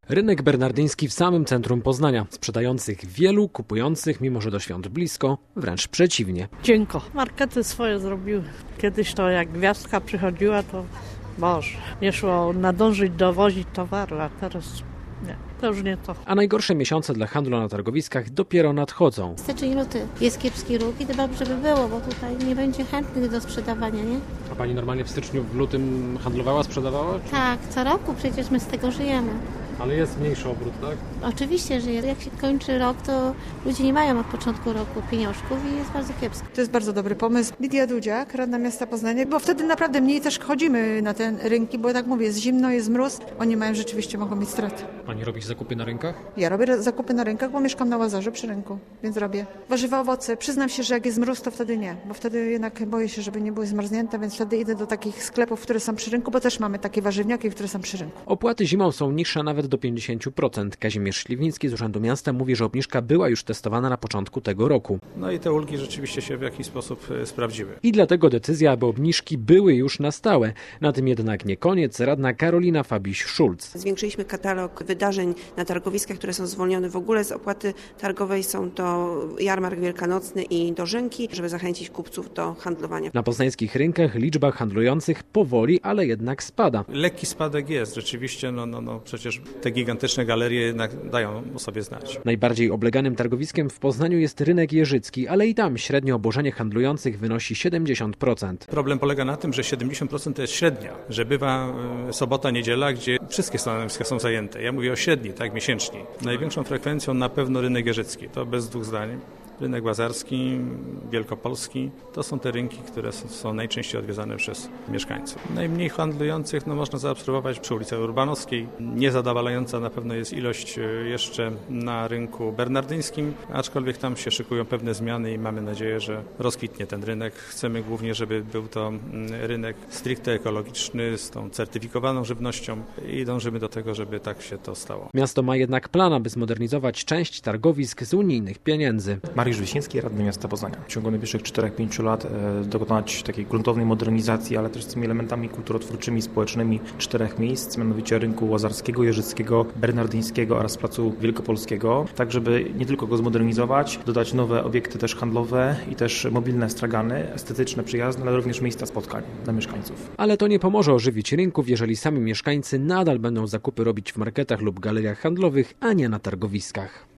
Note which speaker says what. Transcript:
Speaker 1: Rynek bernardyński w samym centrum Poznania, sprzedających wielu, kupujących, mimo że do świąt blisko, wręcz przeciwnie.
Speaker 2: Cienko. Markety swoje zrobiły. Kiedyś to jak gwiazdka przychodziła, to Boże, nie szło nadążyć dowozić towaru, a teraz nie, to już nie to.
Speaker 1: A najgorsze miesiące dla handlu na targowiskach dopiero nadchodzą.
Speaker 3: Styczeń, luty jest kiepski ruch i to dobrze by było, bo tutaj nie będzie chętnych do sprzedawania, nie?
Speaker 1: A pani normalnie w styczniu, w lutym handlowała, sprzedawała?
Speaker 3: Tak, co roku przecież my z tego żyjemy.
Speaker 1: Ale jest mniejszy obrót, tak?
Speaker 3: Oczywiście, że jest. Jak się kończy rok, to ludzie nie mają od początku roku pieniążków i jest bardzo kiepsko.
Speaker 4: To jest bardzo dobry pomysł. Lidia Dudziak, radna miasta Poznania, bo wtedy naprawdę mniej też chodzimy na te rynki, bo tak mówię, jest zimno, jest mróz, oni rzeczywiście mogą mieć straty.
Speaker 1: Pani robi zakupy na rynkach?
Speaker 4: Ja robię zakupy na rynkach, bo mieszkam na Łazarzu przy rynku, więc robię. Warzywa, owoce. Przyznam się, że jak jest mróz, to wtedy nie, bo wtedy jednak boję się, żeby nie były zmarznięte, więc wtedy idę do takich sklepów, które są przy rynku, bo też mamy takie warzywniaki, które są przy rynku.
Speaker 1: Opłaty zimą są niższe nawet do 50%. Kazimierz Śliwnicki z Urzędu Miasta mówi, że obniżka była już testowana na początku tego roku.
Speaker 5: No i te ulgi rzeczywiście się w jakiś sposób sprawdziły.
Speaker 1: I dlatego decyzja, aby obniżki były już na stałe. Na tym jednak nie koniec. Radna Karolina Fabiś-Szulc.
Speaker 6: Zwiększyliśmy katalog wydarzeń na targowiskach, które są zwolnione w ogóle z opłaty targowej. Są to jarmark wielkanocny i dożynki, żeby zachęcić kupców do handlowania.
Speaker 1: Na poznańskich rynkach liczba handlujących powoli, ale jednak spada.
Speaker 5: Lekki spadek jest. Rzeczywiście, przecież te gigantyczne galerie jednak dają o sobie znać.
Speaker 1: Najbardziej obleganym targowiskiem w Poznaniu jest rynek jeżycki, ale i tam średnio obłożenie handlujących wynosi 70%.
Speaker 5: Problem polega na tym, że 70% to jest średnia, że bywa sobota, niedziela, gdzie wszystkie stanowiska są zajęte. Ja mówię o średniej, tak, miesięcznej. Największą frekwencją na pewno rynek jeżycki, to bez dwóch zdań. Rynek łazarski, wielkopolski, to są te rynki, które są najczęściej odwiedzane przez mieszkańców. Najmniej handlujących można zaobserwować przy ulicy Urbanowskiej. Niezadowalająca na pewno jest ilość jeszcze na rynku bernardyńskim, aczkolwiek tam się szykują pewne zmiany i mamy nadzieję, że rozkwitnie ten rynek. Chcemy głównie, żeby był to rynek stricte ekologiczny, z tą certyfikowaną żywnością i dążymy do tego, żeby tak się to stało.
Speaker 1: Miasto ma jednak plan, aby zmodernizować część targowisk z unijnych pieniędzy.
Speaker 7: Mariusz Wiśniewski, radny miasta Poznania. W ciągu najbliższych 4-5 lat dokonać takiej gruntownej modernizacji, ale też z tymi elementami kulturotwórczymi, społecznymi 4 miejsc, mianowicie rynku łazarskiego, jeżyckiego, bernardyńskiego oraz placu wielkopolskiego, tak żeby nie tylko go zmodernizować, dodać nowe obiekty też handlowe i też mobilne stragany, estetyczne, przyjazne, ale również miejsca spotkań dla mieszkańców.
Speaker 1: Ale to nie pomoże ożywić rynków, jeżeli sami mieszkańcy nadal będą zakupy robić w marketach lub galeriach handlowych, a nie na targowiskach.